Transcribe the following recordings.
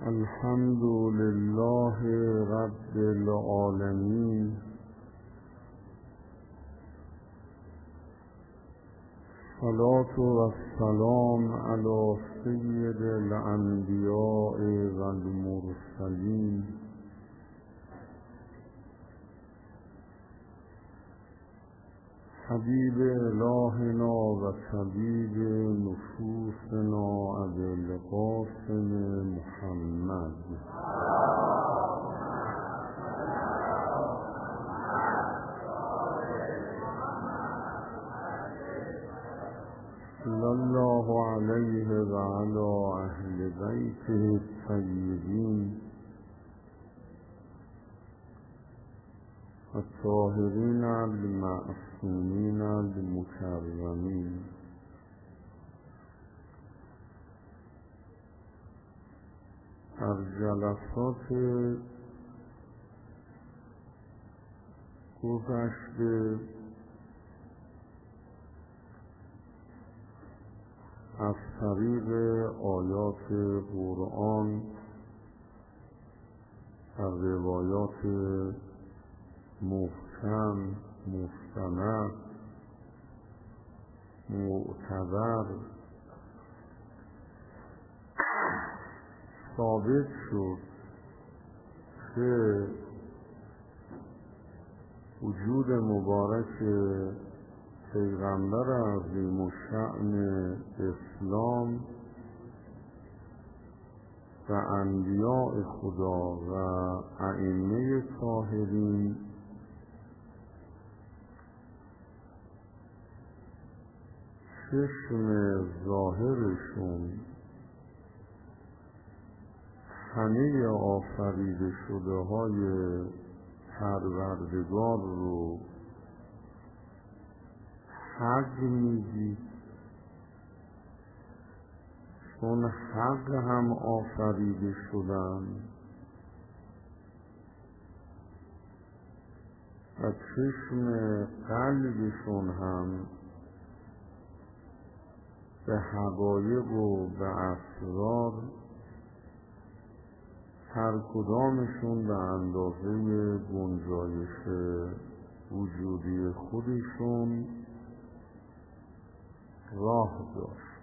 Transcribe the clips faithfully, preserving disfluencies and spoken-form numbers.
الحمد لله رب العالمين، صلاة و السلام علی سید الانبیاء و المرسلین حبیب الهنا و طبیب نفوسنا ابی القاسم محمد صلی الله علیه و علی اهل بیته الطیبین الطاهرین المعصومین المکرمین. در جلسات گذشته از طریق آیات قرآن و روایات محکم، مستند، معتبر ثابت شد که وجود مبارک پیغمبر عظیم الشأن اسلام و انبیاء خدا و ائمه طاهرین چشم ظاهرشون همه آفریده شده های پروردگار رو حق میدید، چون حق هم آفریده شدن و چشم قلبشون هم به حقایق و به اسرار هر کدامشون به اندازه گنجایش وجودی خودشون راه داشت.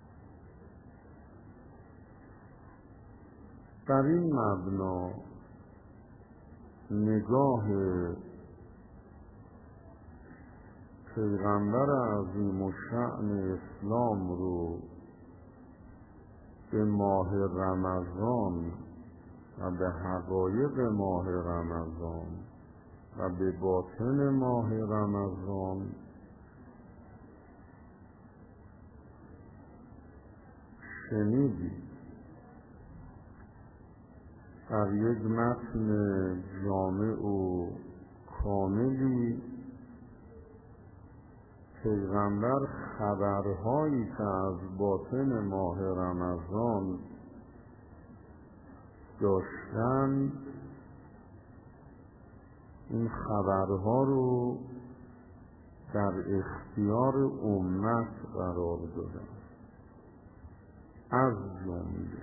در این مبنا نگاه پیغمبر عظیم الشأن اسلام رو به ماه رمضان و به حقایق ماه رمضان و به باطن ماه رمضان شنیدید. در یک متن جامع و کاملی پیغمبر خبرهایی که از باطن ماه رمضان داشتن این خبرها رو در اختیار امت قرار دادن. از جمله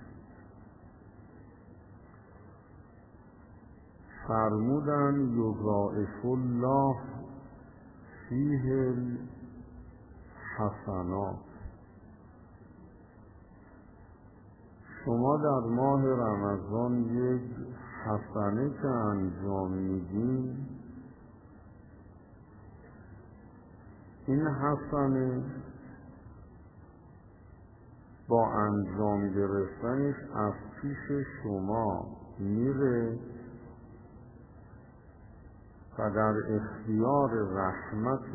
فرمودن یضاعف الله فیه الحسنات. شما در ماه رمضان یک حسنه که انجام میدین، این حسنه با انجام گرفتنش از پیش شما میره و در اختیار رحمت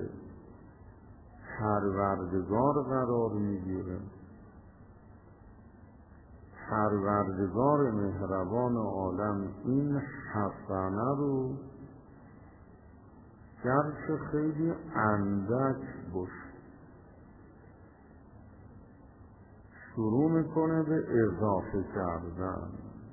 پروردگار قرار میگیره. پروردگار مهربان عالم این حسنه رو گرچه خیلی اندک باشه شروع میکنه به اضافه کردن.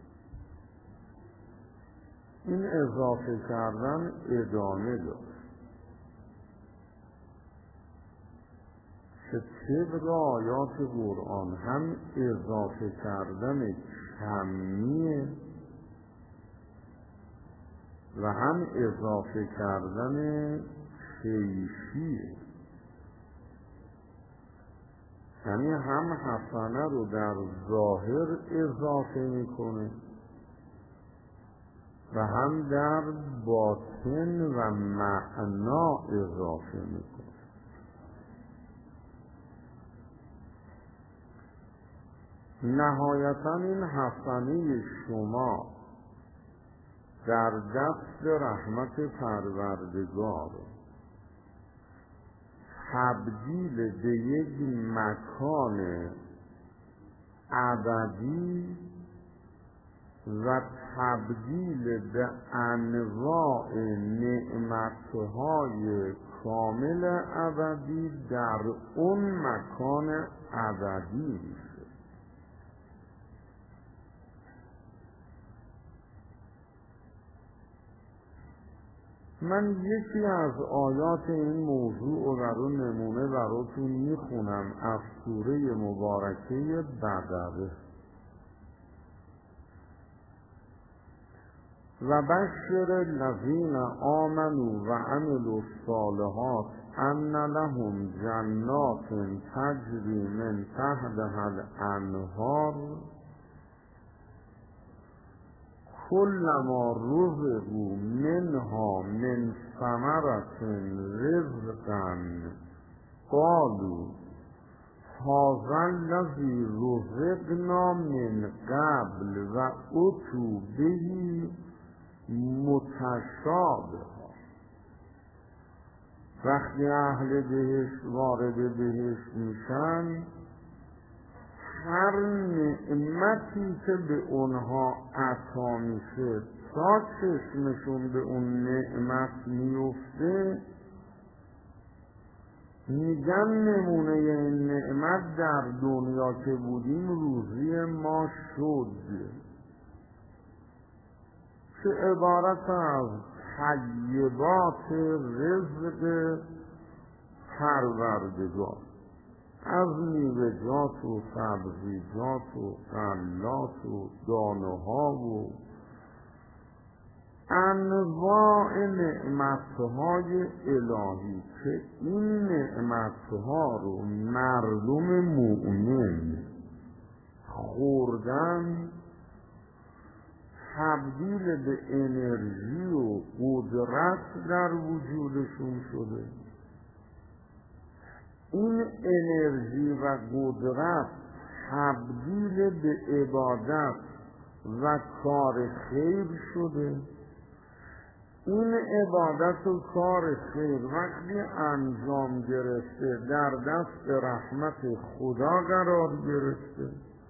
این اضافه کردن ادامه داره. که طبق آیات قرآن هم اضافه کردن کمیه و هم اضافه کردن کیفیه. یعنی هم حسنه رو در ظاهر اضافه میکنه و هم در باطن و معنا اضافه میکنه. نهایتا این حسنه شما در دست رحمت پروردگار تبدیل به یک مکان ابدی و تبدیل به انواع نعمتهای کامل ابدی در اون مکان ابدی میشه. من یکی از آیات این موضوع و برای نمونه براتون میخونم از سوره مبارکه بقره. و بشر الذین آمنوا و عملوا الصالحات ان لهم جنات تجری من تحتها الانهار کلما رزقوا منها من ثمرة رزقا قالوا هذا الذی رزقنا من قبل و اتوا به متشابه. وقتی اهل بهشت وارد بهشت میشن، هر نعمتی که به اونها عطا میشه تا چشمشون به اون نعمت میفته میگن نمونه این نعمت در دنیا که بودیم روزی ما شد، که عبارت از طیبات رزق پروردگار، از میوه‌جات و سبزیجات و غلات و دانه ها و انواع نعمتهای الهی که این نعمتها رو مردم مؤمن خوردن تبدیل به انرژی و قدرت در وجودشون شده. این انرژی و قدرت تبدیل به عبادت و کار خیر شده. این عبادت و کار خیر وقتی انجام گرفته در دست رحمت خدا قرار گرفته،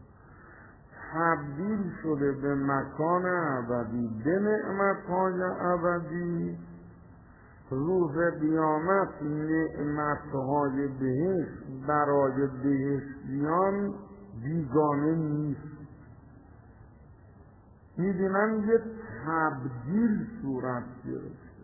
تبدیل شده به مکان ابدی، به نعمت‌های ابدی. روز قیامت نعمت‌های بهشت برای بهشتیان بیگانه نیست. می‌بینن یه تبدیل صورت گرفته.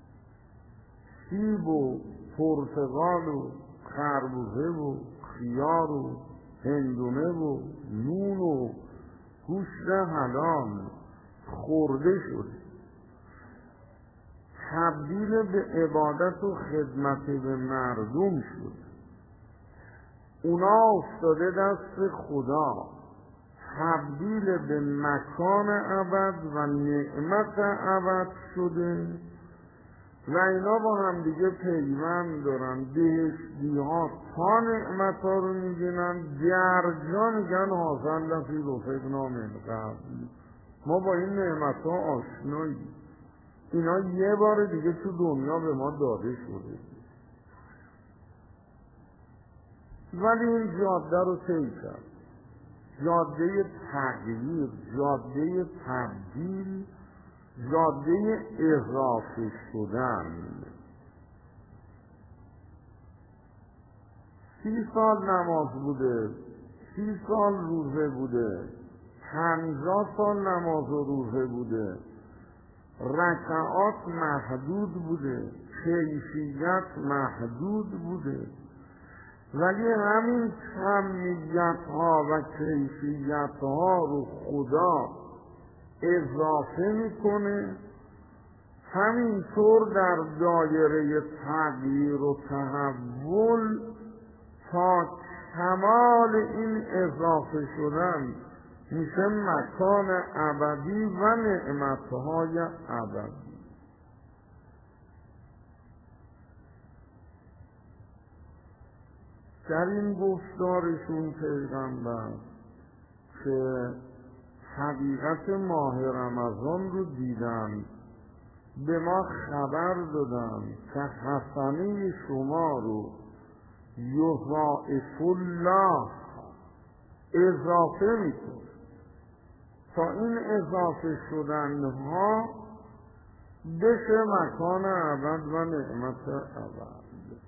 سیب و پرتقال و خربوزه و خیار و هندونه و نون و گوشت حلال خورده شده، تبدیل به عبادت و خدمت به مردم شد. اونا افتاده دست خدا، تبدیل به مکان ابد و نعمت ابد شده و اینا با هم دیگه پیوند دارن. بهشتی ها تا نعمت ها رو میبینن درجا میگن حاصل لفی رفقنا من قبل، ما با این نعمت ها آشناییم، اینا یه بار دیگه تو دنیا به ما داده شده. ولی این جاده رو طی کرد، جاده تغییر، جاده تبدیل، جاده اضافه شدن. سی سال نماز بوده، سی سال روزه بوده، پنجاه سال نماز و روزه بوده، رکعات محدود بوده، کیفیت محدود بوده. ولی همین کمیت ها و کیفیت ها رو خدا اضافه میکنه، همینطور در دایره تغییر و تحول تا کمال این اضافه شدن میشه مکان ابدی و نعمتهای ابدی. در این گفتارشون پیغمبر که حقیقت ماه رمضان رو دیدن، به ما خبر دادن که حسنه شما رو یضاعف الله اضافه میکنه تا این اضافه شدنها بشه مکان ابد و نعمت ابد.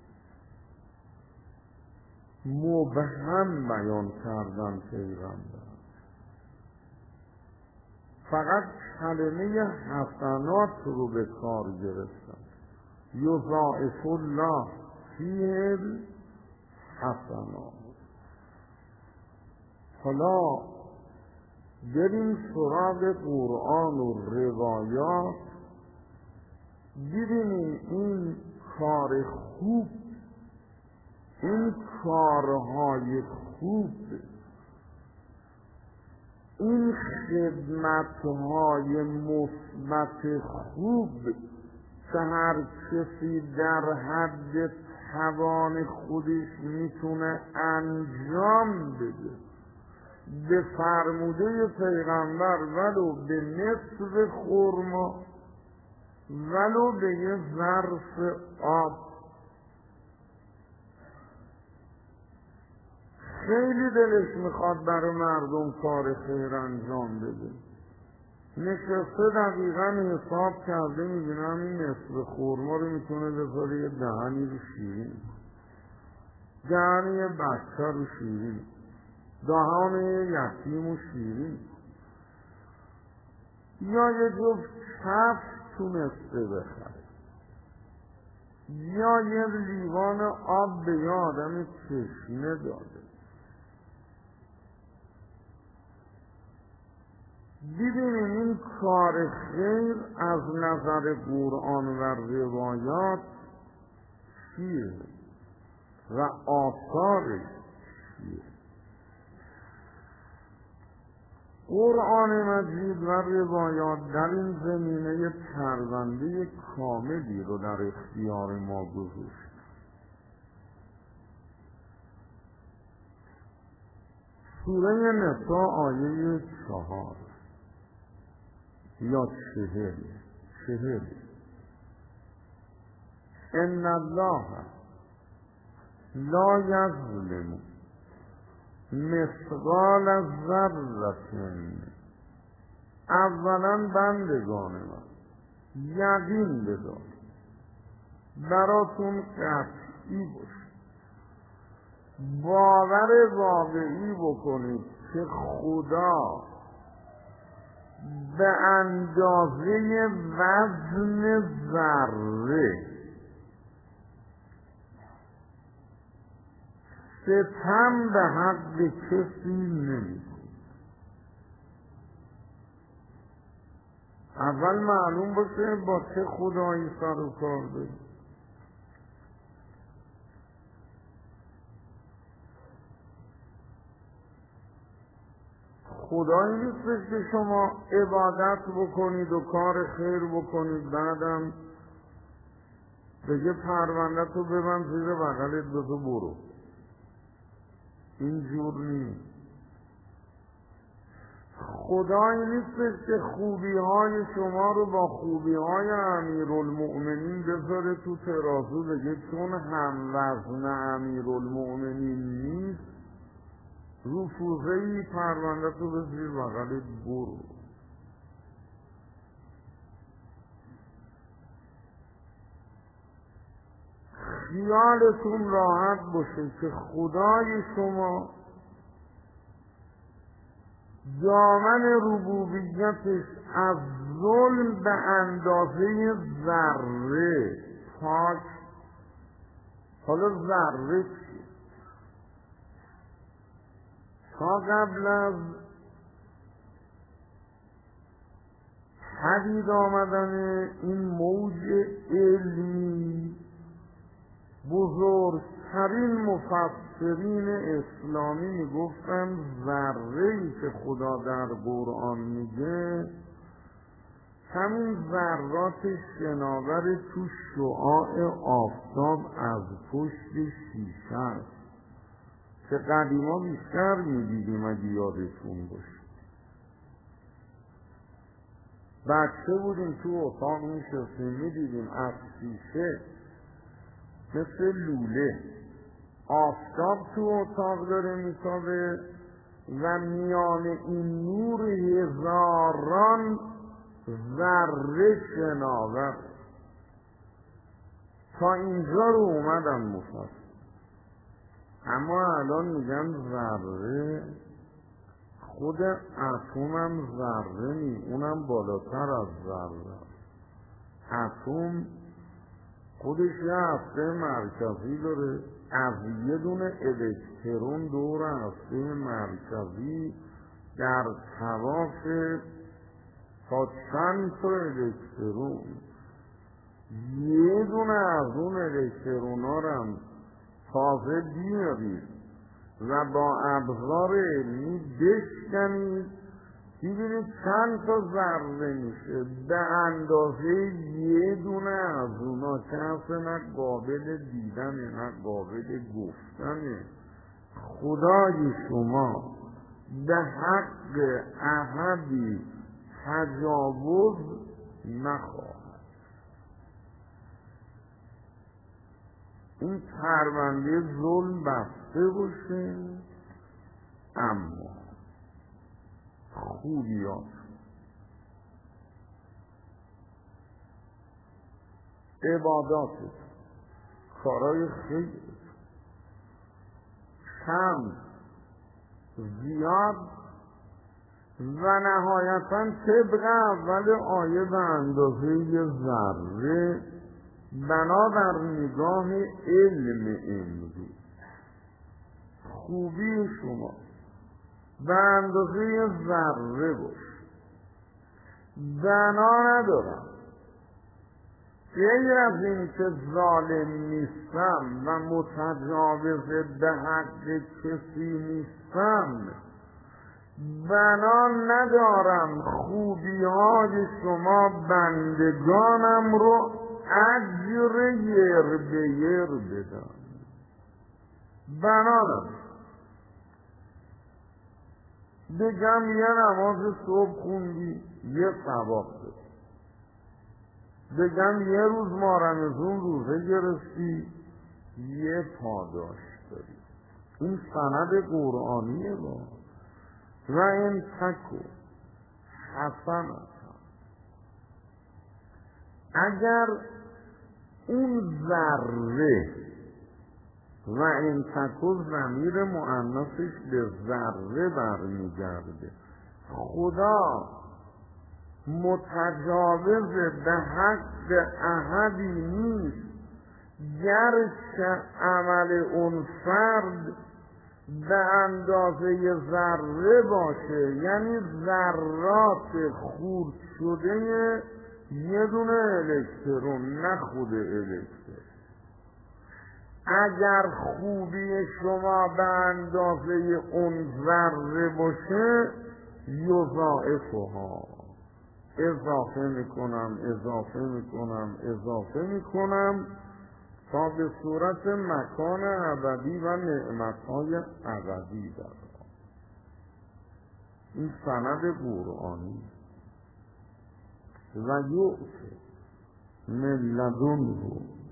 مبهم بیان کردن پیغمبر، فقط کلمه حسنات رو به کار گرفتن. یضاعف الله فیه الحسنات. حالا بریم سراغ قرآن و روایات، ببینیم این کار خوب، این کارهای خوب، این خدمتهای مثبت خوب که هر کسی در حد توان خودش میتونه انجام بده، به فرموده پیغمبر ولو به نصف خرما، ولو به یه ظرف آب، خیلی دلش میخواد برای مردم کار خیر انجام بده، نشسته دقیقا حساب کرده میبینم این نصف خورما رو میتونه بذاره یه دهنی رو شیرین، دهنی یه بچه رو شیرین، دهان یه یتیم و شیرین، یا یه جفت کفش تونسته بخره، یا یه لیوان آب به یه آدم تشنه داده. ببینیم این کار خیر از نظر قرآن و روایات چیه و آثارش چیه. قرآن مجید و روایات در این زمینه پرونده کاملی رو در اختیار ما گذاشت. سوره نساء آیه چهار یا چهل چهل ان الله لا یظلم مثقال ذره. اولا بندگان من یقین بدار، براتون قطعی باشه، باور واقعی بکنید که خدا به اندازه وزن ذره ستم به حق کسی نمی‌کنه. اول معلوم باشه با چه خدایی سر و کار داریم. خدایی نیستش که شما عبادت بکنید و کار خیر بکنید بعدم بگه پرونده تو ببند زیر بغلت بزو برو. این جور نیست. خدایی نیستش که خوبی های شما رو با خوبی های امیرالمؤمنین بذاره تو ترازو بگه چون هم وزن امیرالمؤمنین نیست رفوزهی پرونده تو به زیر بغلت برو. خیالتون راحت باشه که خدای شما دامن ربوبیتش از ظلم به اندازه ذره پاک. حالا ذره چیه؟ تا قبل از پدید آمدن این موج علمی بزرگترین مفسرین اسلامی میگفتن ذره‌ای که خدا در قرآن میگه همین ذرات شناور تو شعاع آفتاب از پشت شیشه است که قدیما بیشتر میدیدیم اگه یادتون باشه. بچه بودیم تو اتاق میشستیم میدیدیم از شیشه مثل لوله آفتاب تو اتاق داره میتابه و میان این نور هزاران ذره شناور. تا اینجا رو اومدن مفصل، اما الان میگن ذره، خود اتم هم ذره نی، اونم بالاتر از ذره. اتم خودش یه هسته مرکزی داره، از یه دونه الکترون دور هسته مرکزی در طواف تا چند تا الکترون، یه دونه از اون الکترون ها رو هم تازه بیارید و با ابزار علمی بشکنید ببینید چند تا ذره میشه به اندازه یه دونه از اونا که اصلا نه قابل دیدنه نه قابل گفتنه. خدای شما به حق احدی تجاوز نخواهد. این پرونده ظلم بسته باشه، اما خوبیات عبادات کارای خیر کم زیاد و نهایتا طبق اول آیه به اندازه یه ذره بنابر نگاه علم امروز. خوبی شما به اندازه یه ذره باش. بنا ندارم غیر از این که ظالم نیستم و متجاوز به حق کسی نیستم، بنا ندارم خوبی های شما بندگانم رو اجر یر به یر بدم. بنا ندارم بگم یه نماز صبح خوندی یه ثواب داری، بگم یه روز ما رمضان روزه گرفتی یه پاداش داری. این سند قرآنیه با و این تکو حسنت. اگر اون ذره و این تکو ضمیر مؤنثش به ذره برمیگرده، خدا متجاوز به حق احدی نیست، گرچه عمل اون فرد به اندازه ذره باشه، یعنی ذرات خورد شده یه دونه الکترون نه خود الکترون. اگر خوبی شما به اندازه اون ذره باشه یضاعفها، اضافه میکنم اضافه میکنم اضافه میکنم تا به صورت مکان ابدی و نعمتهای ابدی در این سند قرآنی. و یؤت من لدنه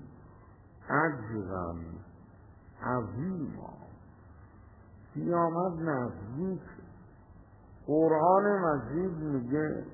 اجرا عظیما. قیامت نزدیک. قرآن مجید میگه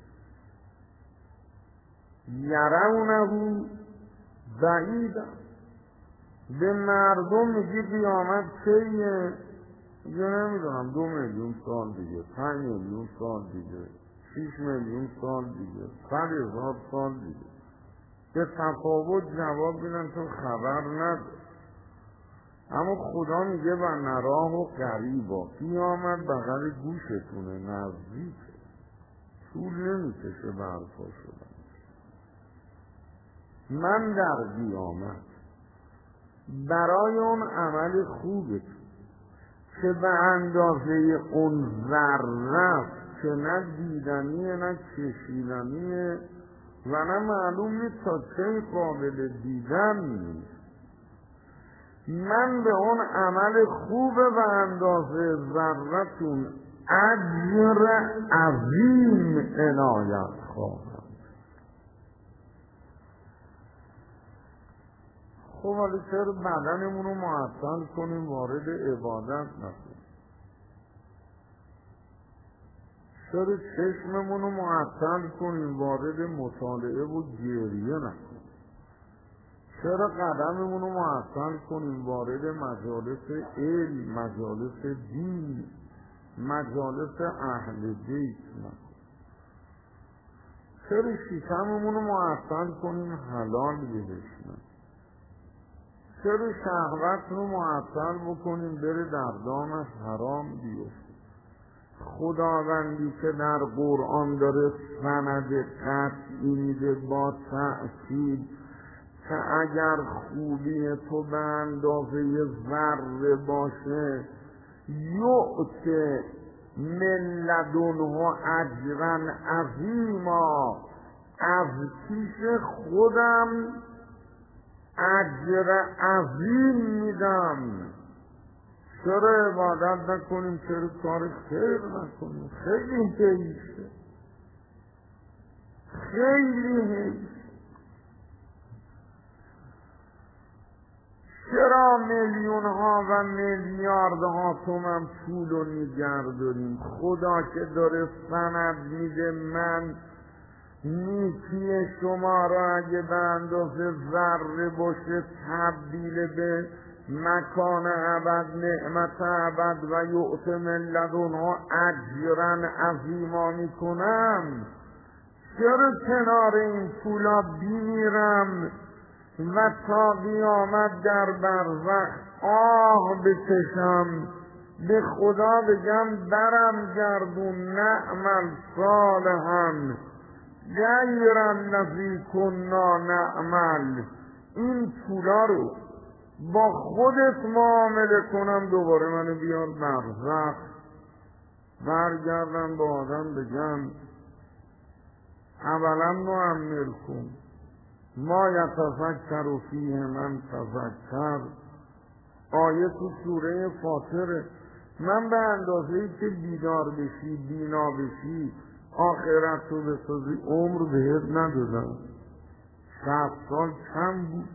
یرونه بعیدا. به مردم میگه قیامت چیه؟ میگه نمیدونم دو میلیون سال دیگه، پنج میلیون سال دیگه، شیش میلیون سال دیگه، صد هزار سال دیگه. به تفاوت جواب میدن تو خبر نداری. اما خدا میگه و نراه و قریبا، قیامت بغل گوشتونه، نزدیکه، طول نمیکشه برپا شدن. من در قیامت برای اون عمل خوبه که به اندازه اون ذره که نه دیدنیه نه کشیدنیه و نه معلوم نیست تا چه قابل دیدن نیست، من به اون عمل خوب به اندازه ذره‌تون اجر عظیم عنایت خواهم. خب حالا چرا بدنمون رو معطل کنیم وارد عبادت نکنیم؟ چرا چشممون رو معطل کنیم وارد مطالعه و گریه نکنیم؟ چرا قدممون رو معطل کنیم وارد مجالس علم، مجالس دین، مجالس اهل بیت نکنیم؟ چرا شکممون رو معطل کنیم حلال بهشنیم؟ چرا شهوت رو معطل بکنیم بره در دام حرام بیفته؟ خداوندی که در قرآن داره سند قطعی میده با تأکید که اگر خوبی تو به اندازه ذره باشه یؤت من لدنه اجرا عظیما، از پیش خودم اجر عظیم میدم. چرا عبادت نکنیم؟ چرا کار خیر نکنیم؟ خیلی حیفه، خیلی حیف. چرا میلیون ها و میلیارد ها تومن پول رو نگهداریم؟ خدا که داره سند میده من نیکی شما را اگه به اندازه ذره باشه تبدیل به مکان ابد، نعمت ابد و یؤت من لدنه اجرا عظیما میکنم، چرا کنار این پولا بیمیرم و تا قیامت در برزخ آه بکشم، به خدا بگم برم گردون نعمل صالحا غیر الذی کنا نعمل، این پولا رو با خودت معامله کنم دوباره منو بیار برزخ، برگردم با آدم بگم اولا معمل کن ما یتذکر فیه من تذکر، آیه تو سوره فاطره. من به اندازه‌ای که بیدار بشی بینا بشی آخرت رو بسازی عمر بهت ندادم، صد سال کم بود،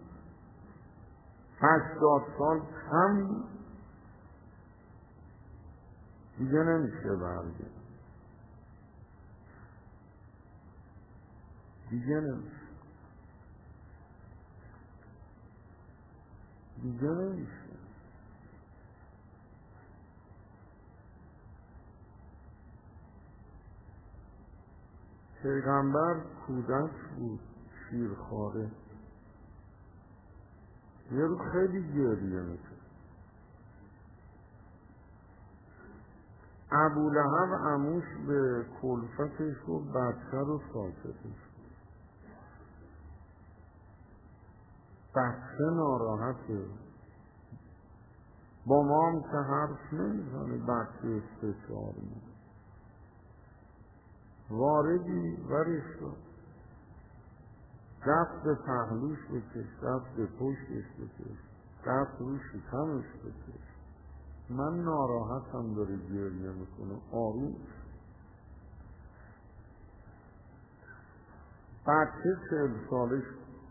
هشتاد سال کم بود، دیگه نمیشه برگرد، دیگه نمیشه دیگه نمیشه پیغمبر کودک بود، شیرخواره، یه رو خیلی گریه میکرد. ابولهب عموش به کلفتش و بچه رو ساکتش، بچه ناراحته، با ما هم که حرف نمیزنه، بچه استشار میده، واردی ورش شد، دست به پهلوش بکش، دست به پشتش بکش، دست رو شکمش بکش، من ناراحتم داره گریه میکنه، آروم. بچه چهل سالش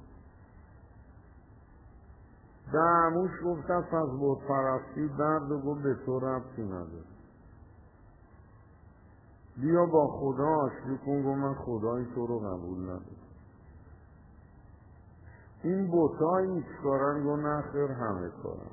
به عموش گفت از بت پرستی درد و گفت به تو ربطی نداره، بیا با خدا آشتی کن. گفت من خدای تو رو قبول ندارم. این بوتا این چکارن؟ گفت نه خیر همه کارن.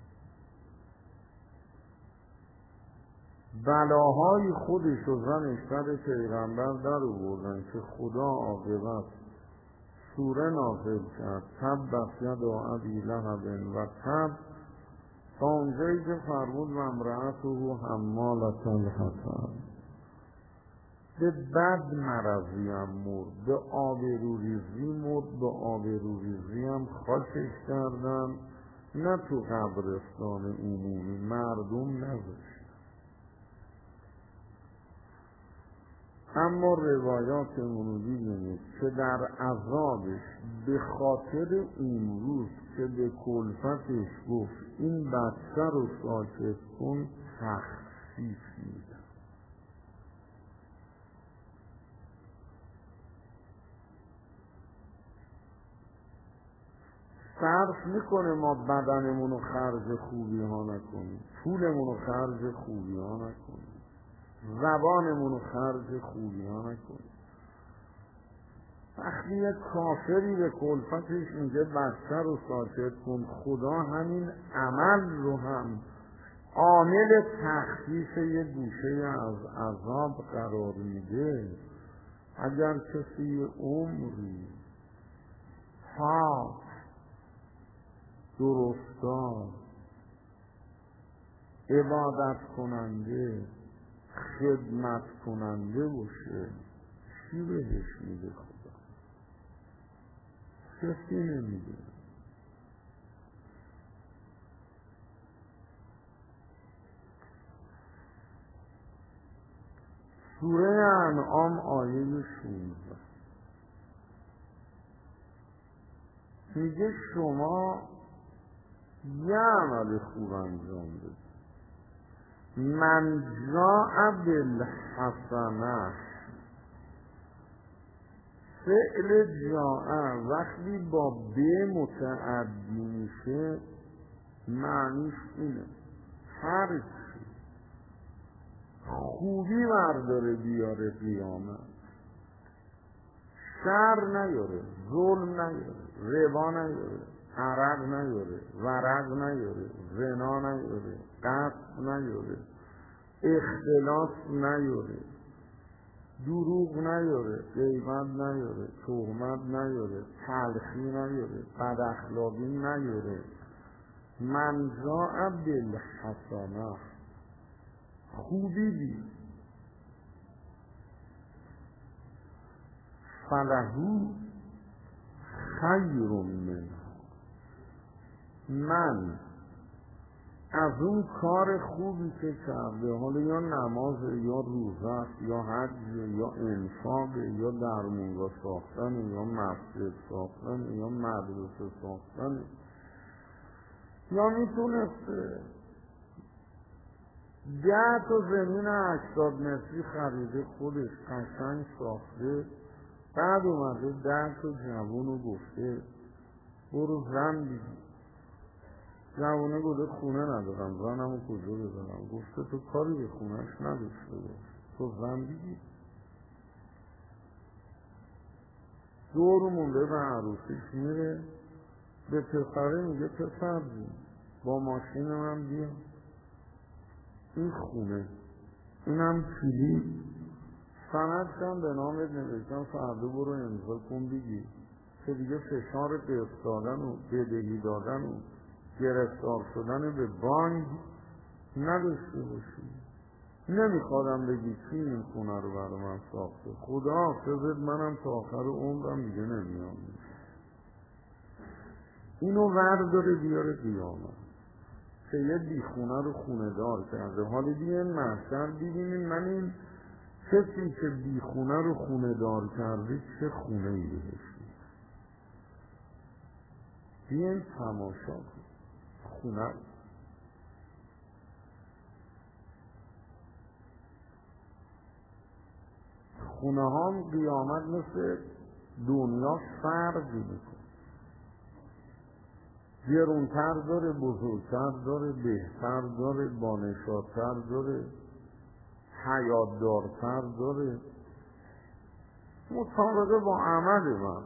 بلاهای خودش و زنش سر پیغمبر در آوردن که خدا عاقبت سوره نازل کرد تبت یدا ابی لهب و تب تا اونجایی که فرمود و امرأته حمالة الحطب، به بد مرضی هم مرد، به آبروریزی مرد، به آبروریزی هم خاکش کردن، نه تو قبرستان عمومی، مردم نذاشت. اما روایات ورودی بینید که در عذابش به خاطر اون روز که به کلفتش گفت این بچه رو ساکت کن تخفیف میده. صرف میکنه ما بدنمون رو خرج خوبی ها نکنیم، پولمون رو خرج خوبی ها نکنیم، زبانمون رو خرج خوبی ها نکنیم. وقتی یک کافری به کلفتش میگه بچه رو ساکت کن، خدا همین عمل رو هم عامل تخفیف یک گوشه از عذاب قرار میده. اگر کسی عمری پاک درستان عبادت کننده خدمت کننده باشه، چی بهش میده خدا؟ کسی نمیده. سوره انعام آیه شانزده میگه شما یه عمل خوب انجام بدید. من جاء بالحسنه، فعل جاء وقتی با ب متعدی میشه معنیش اینه هر چی خوبی برداره بیاره قیامت، شر نیاره، ظلم نیاره، ربا نیاره، عرق نیاره، ورق نیاره، زنا نیاره، قتل نیاره، اختلاس نیاره، دروغ نیاره، غیبت نیاره، تهمت نیاره، تلخی نیاره، بد اخلاقی نیاره. من جاء بالحسنه، خوبی بی فلهو خیر منها، من از اون کار خوبی که کرده، حالا یا نماز یا روزه یا حج یا انفاق یا درمونگاه ساختن یا مسجد ساختن یا مدرسه ساختن، یا میتونسته ده تا زمین هشتاد متری خریده خودش قشنگ ساخته، بعد اومده ده تا جوون رو گفته برو زن بگی. جوانه گفته خونه ندارم، زنمو کجا بزنم؟ گفته تو کاری به خونهش نداشته باش، تو زن بگی. دور مونده به عروسیش میره، به پسره میگه پسر جون با ماشین من بیا، این خونه، اینم کلید، سندشم به نامت نوشتم، فردا برو امضا کن بگی که دیگه فشار قسط دادن و بدهی دادن و گرفتار شدن به بانک نداشته باشی. نمیخوادم بگی کی این خونه رو برای من ساخته، خدا حافظت، منم تا آخر عمرم دیگه نمیام. اینو ورداره بیاره قیامت که یه بی خونه رو خونه دار کرده. حالا بیاین محشر ببینیم من این کسی که بی خونه رو خونه دار کرده چه خونه ای بهش میده. بیاین تماشا کن خونه. خونه ها قیامت مثل دنیا فرق میکنه، گرونتر داره، بزرگتر داره، بهتر داره، بانشادتر داره، حیاتدارتر داره، مطابقه با عمل من.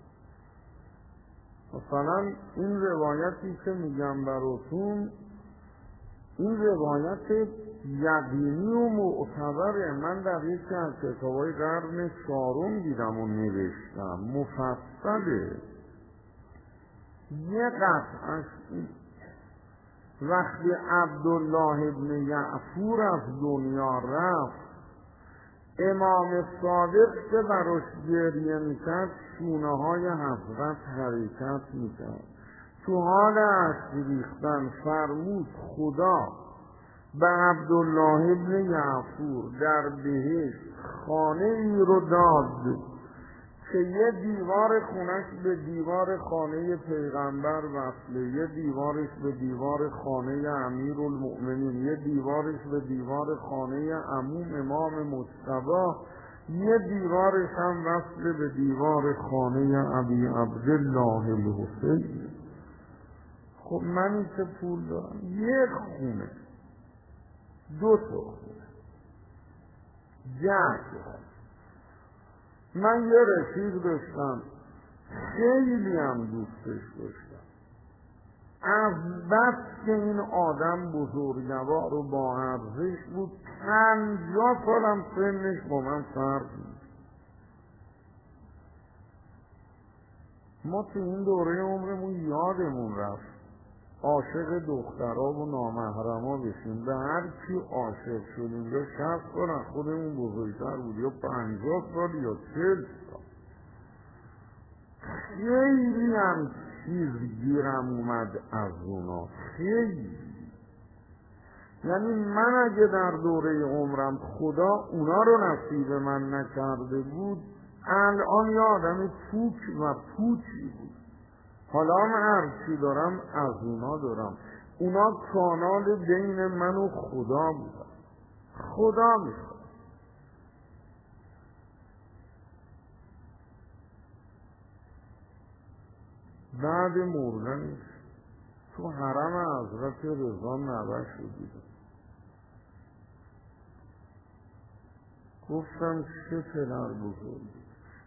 مثلا این روایتی که میگم براتون، این روایت یقینی و معتبره. من در یکی از کتابای قرن چهارم دیدم و نوشتم، مفصله. یه قطعش وقتی عبدالله ابن یعفور از دنیا رفت، امام صادق که براش گریه میکرد شونه های حضرت حرکت میکرد. تو حال اشک ریختن فرمود خدا به عبدالله ابن یعفور در بهشت خانه ای رو داد که یه دیوار خونش به دیوار خانه پیغمبر وصله، یه دیوارش به دیوار خانه امیرالمؤمنین، یه دیوارش به دیوار خانه عموم امام مجتبی، یه دیوارش هم وصله به دیوار خانه ابی عبدالله الحسین. خب منی که پول دارم یک خونه، دو تا خونه، ده. من یه رفیق داشتم خیلی هم دوستش داشتم، از بس که این آدم بزرگوار و با ارزش بود، پنجاه سالم سنش با من فرق بود. ما تو این دوره عمرمون یادمون رفت عاشق دخترها و نامحرما بشیم، به هر کی عاشق شدیم یا شصت سال از خودمون بزرگتر بود یا پنجاه سال یا چهل سال. خیلی هم چیز گیرم اومد از اونا، خیلی. یعنی من اگه در دوره عمرم خدا اونا رو نصیب من نکرده بود، الان یه آدم پوک و پوچی بود. حالا من هرچی دارم از اونا دارم. اونا کانال بین من و خدا بودن. خدا میخواد. بعد مردنش تو حرم حضرت رضا نوش شدیدم. گفتم چه پدر بزرگی.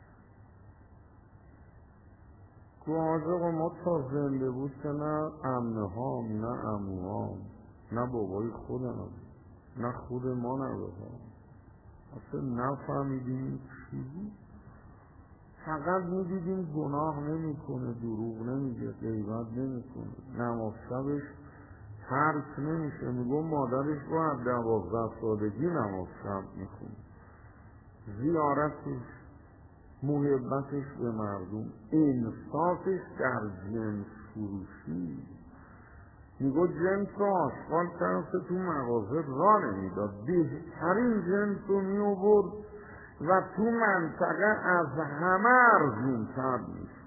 تو آقا ما تا زنده بود که نه عمه ها نه عمو نه بابای خودم نه خود ما نبودم، اصلا نفهمیدیم چی بود. فقط میدیدیم گناه نمیکنه، دروغ نمیگه، غیبت نمیکنه، نماز شبش ترک نمیشه. میگم مادرش رو از دوازده سالگی نماز شب میکنه. زیارتش، محبتش به مردم، انصافش در جنس فروشی. میگو جنس رو آشغال طرف تو مغازه را نمیداد، بهترین جنس رو میابرد و تو منطقه از همه ارزون تر میشه.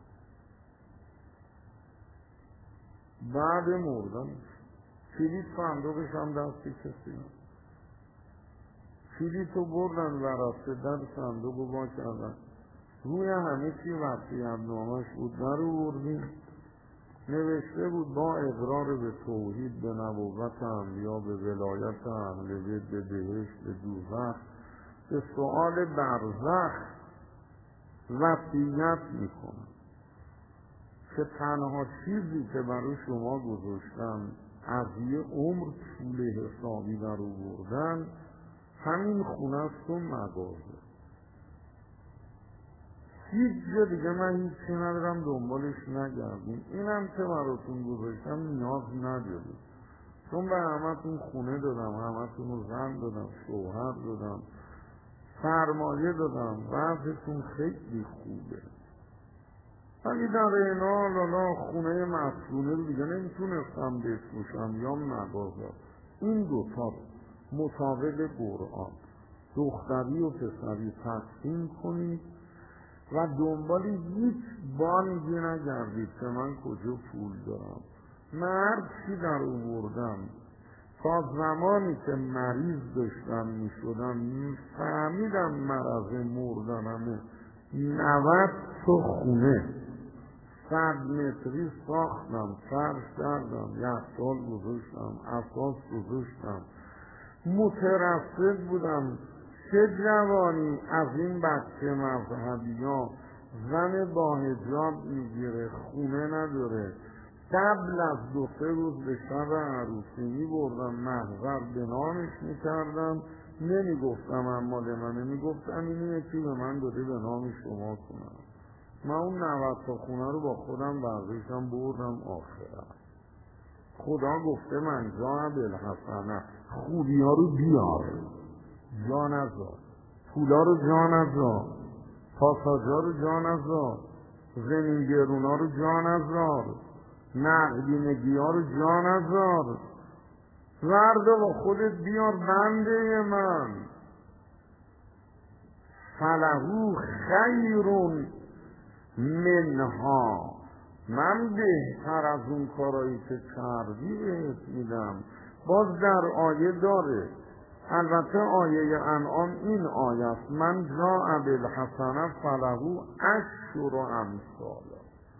بعد مردنش کلید صندوقش هم دستی کسی، کلید رو بردن و رفته در صندوق رو با کردن، روی همه چی وصیت نامش بود در آوردیم، نوشته بود با اقرار به توحید، به نبوت انبیا، به ولایت اهل بیت، به بهشت، به دوزخ، به سؤال برزخ وصیت میکنم که تنها چیزی که برای شما گذاشتم از یه عمر طول حسابی در آوردن همین خونه است و مغازه. هیچ جا دیگه من هیچی ندارم دنبالش نگردیم. اینم که براتون گذاشتم نیاز ندارید، چون به همتون خونه دادم، همتون رو زن دادم، شوهر دادم، سرمایه دادم، وضعتون خیلی خوبه. ولی در این حال حالا خونه مسکونه رو دیگه نمیتونستم بفروشم یا مغازه. این دوتا مطابق قرآن دختری و پسری تقسیم کنید و دنبال هیچ بانگی نگردید که من کجا پول دارم. من هر چی در آوردم تا زمانی که مریض داشتم می شدم فهمیدم مرض مردنمه، نوت تا خونه صد متری ساختم، فرش کردم، یخچال گذاشتم، اساس گذاشتم، مترصد بودم. چه جوانی از این بچه مذهبی ها زن با حجاب میگیره، خونه نداره. قبل از دو سه روز به شب عروسی میبردم محضر به نامش میکردم، نمیگفتم اما لمنه، میگفتم اینه یکی به من داده به نام شما کنم. من اون نوت تا خونه رو با خودم برداشتم بردم آخرت. خدا گفته من جا بالحسنه، خوبی ها رو بیار، جا نذار، پولا رو جا نذار، پاساژا رو جا نذار، زمین گرونا رو جا نذار، نقدینگی ها رو جا نذار، ورده با خودت بیار بنده من. فلهو خیرون منها، من بهتر از اون کارایی که کردی بهت میدم. باز در آیه داره، البته آیه انعام این آیه است، من جاء بالحسنه فلهو عشر امثالها،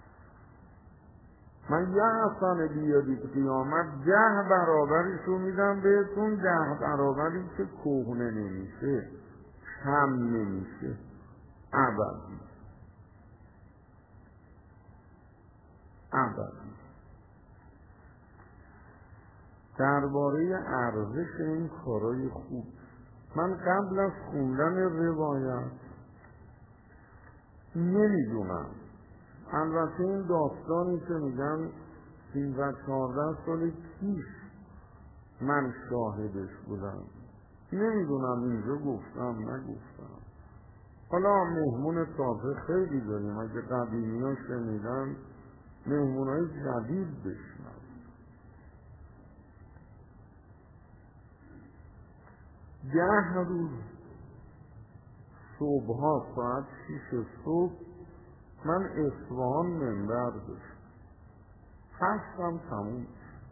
من یه حسنه بیارید قیامت ده برابریشو میدم بهتون، ده برابری که کهنه نمیشه، کم نمیشه، ابدی ابدی. درباره ارزش این کارای خوب، من قبل از خوندن روایت نمیدونم، البته این داستانی که میگن سیزده چهارده سال پیش من شاهدش بودم، نمیدونم اینجا گفتم نگفتم. حالا مهمون تازه خیلی داریم، اگه قدیمی ها شنیدن مهمون های جدید بشنن. ده روز صبح ها ساعت شیش صبح من اصفهان منبر داشتم، هستم تموم.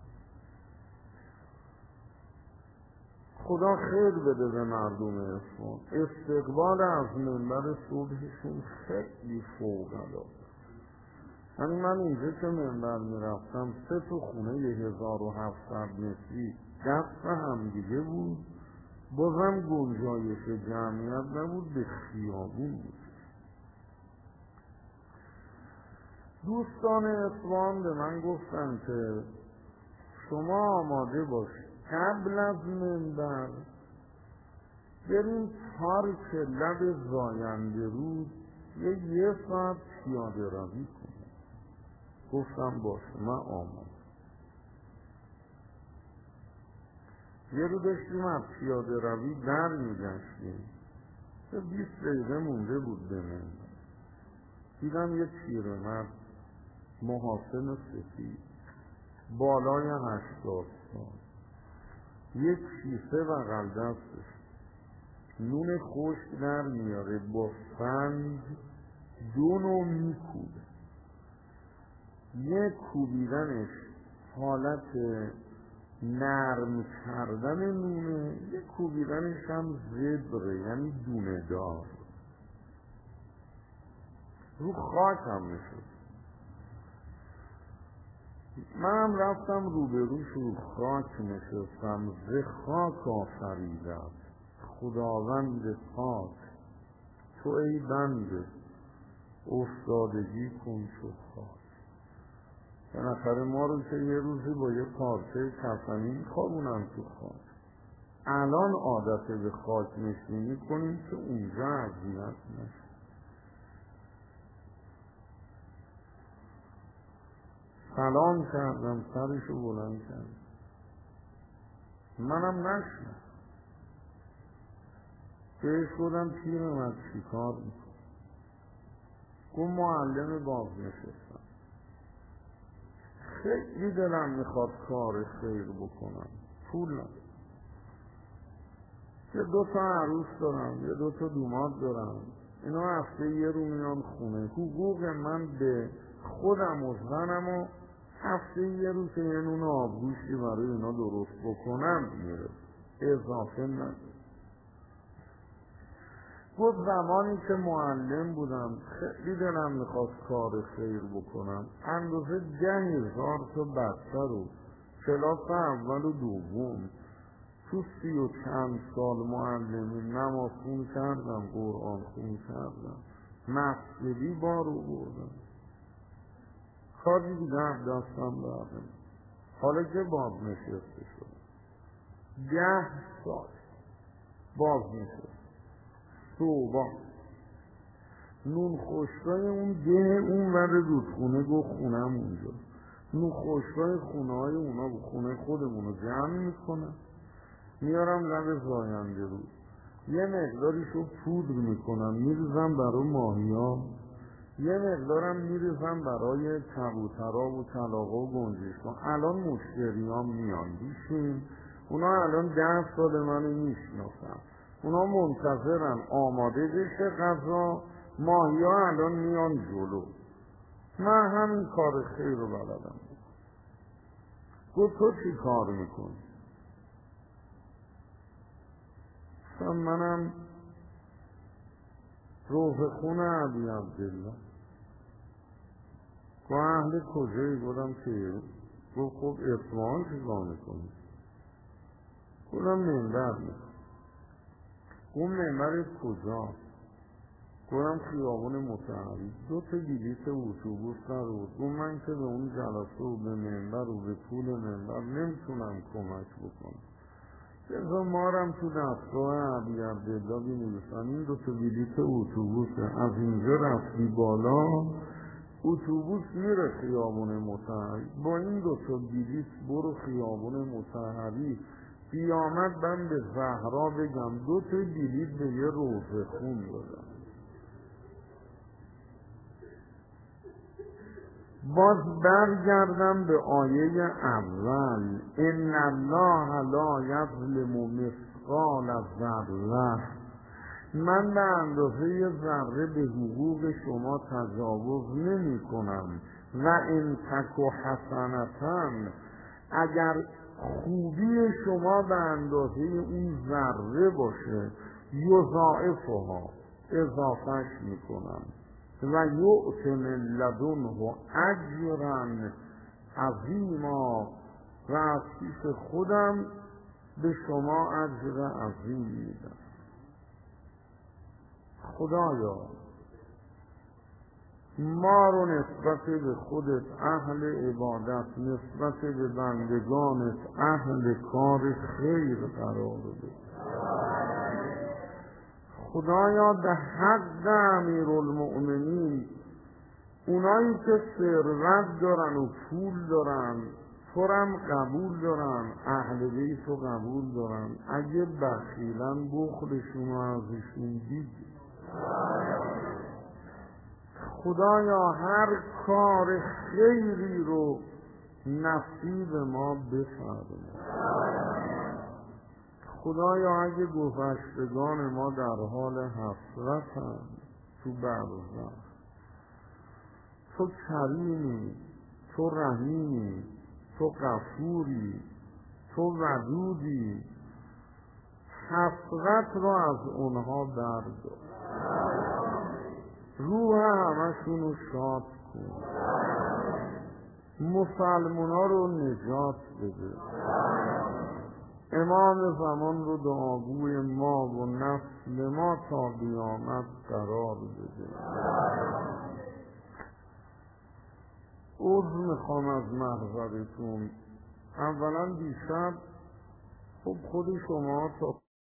خدا خیر بده به مردم اصفهان، استقبال از منبر صبحشون خیلی فوق العاده. یعنی من اینجا که منبر میرفتم سه تا خونه یه هزار و هفتصد متری دست هم دیگه بود، بازم گنجایش جمعیت نبود، به خیابون بود. دوستان اصفهان به من گفتن که شما آماده باشید قبل از منبر بریم پارک لب زاینده رود یه یه ساعت پیاده روی کنیم. گفتم باشه من آماده. یه رو داشتیم از پیاده روی در میگشتیم، یه بیست دقیقه مونده بود به منبر، دیدم یه پیرمرد محاسن سفید بالای هشتاد سال، یک کیسه بغل دستش، نون خشک در میاره، با سنگ دو نوع میکوبه، یک کوبیدنش حالت نرم کردن نونه، یک کوبیدنش هم زبره یعنی دونه دار، رو خاک هم میشه. منم رفتم روبروش رو خاک نشستم، ز خاک آفریدم خداوند خاک، تو ای بنده افتادگی کن چو خاک. بالاخره ما رو که یه روزی با یه پارچه کفنی میخوابونن تو خاک، الان عادت به خاک نشینی کنیم که اونجا اذیت نشه. سلام کردم، سرشو بلند کردم، منم نشنم. بهش بودم پیرمرد چی کار میکن؟ گفت معلم باز نشستم، خیلی دلم میخواد کار خیر بکنم، پول ندارم، یه دو تا عروس دارم، یه دو تا دوماد دارم، اینا هفته یه رو میان خونه، حقوق من به خودم و زنم و هفته یه رو که یه نون آبگوشتی برای اینا درست بکنم میره، اضافه نداره. گفت زمانی که معلم بودم خیلی دلم میخواست کار خیر بکنم، اندازه ده هزار تا بچه رو کلاس اول و دوم تو سی و چند سال معلمی نماز خون کردم، قرآن خون کردم، مسجدی بارو بردم، کاری دیگه هم دستم بردم. حالا که باز نشسته شد ده سال باز نشست، صبح نون خوشتای اون ده اون ور رودخونه گفت خونم اونجا، نوخشگاه خونه های اونا و خونه خودمون رو جمع میکنم، میارم لب زاینده رو، یه مقداریشو پودر میکنم میریزم برای ماهیا، یه مقدارم میریزم برای کبوترها و کلاغا و گنجشکا. الان مشتریام میان بیشین، اونا الان ده سال منو میشناسن، اونا منتظرن آماده بشه غذا، ماهیا الان میان جلو. من همین کار خیر رو بلدم. گفت تو چی کار میکنی؟ گفتم منم روح خونه عبی عبدالله. گفت اهل کجایی؟ گفتم که گفت خب اصفهان چی کار میکنی؟ گفتم منبر میکنم. گفت منبر کجا؟ گفتم خیابون مطهری. دو تا بلیط اتوبوس نرود. گفت من که به اون جلسه و به منبر و به پول منبر نمیتونم کمک بکنم. بذار مارم تو دستگاه عبی عبدالله بنویسن این دو تا بلیط اتوبوسه، از اینجا رفتی بالا اتوبوس میره خیابون مطهری، با این دو تا بلیط برو خیابون مطهری، بیامد من به زهرا بگم دو تا بلیط به یه روزه خون دادم. باز برگردم به آیه اول، ان الله لا یظلم مثقال ذره، من به اندازه ذره به حقوق شما تجاوز نمی کنم. و ان تک حسنتا، اگر خوبی شما به اندازه اون ذره باشه یضاعفها، اضافهش می کنم. و یؤت من لدنه اجرا عظیما، و از پیش خودم به شما اجر عظیم میدم. خدایا ما رو نسبت به خودت اهل عبادت، نسبت به بندگانت اهل کار خیر قرار بده. خدایا به حق امیرالمؤمنین، اونایی که ثروت دارن و پول دارن تورم قبول دارن، اهل بیت رو قبول دارن، اگه بخیلن بخلشون رو ازشون دید. خدایا هر کار خیری رو نصیب ما بفرما. خدایا اگه گذشتگان ما در حال حسرتن تو برزخ، تو کریمی، تو رحیمی، تو غفوری، تو ودودی، حسرت رو از اونها بردار، روح همشون رو شاد کن، مسلمونا رو نجات بده، امام زمان رو دعاگوی ما و نسل ما تا قیامت قرار بده. عذر میخوام از محضرتون. اولا دیشب خب خود شما تا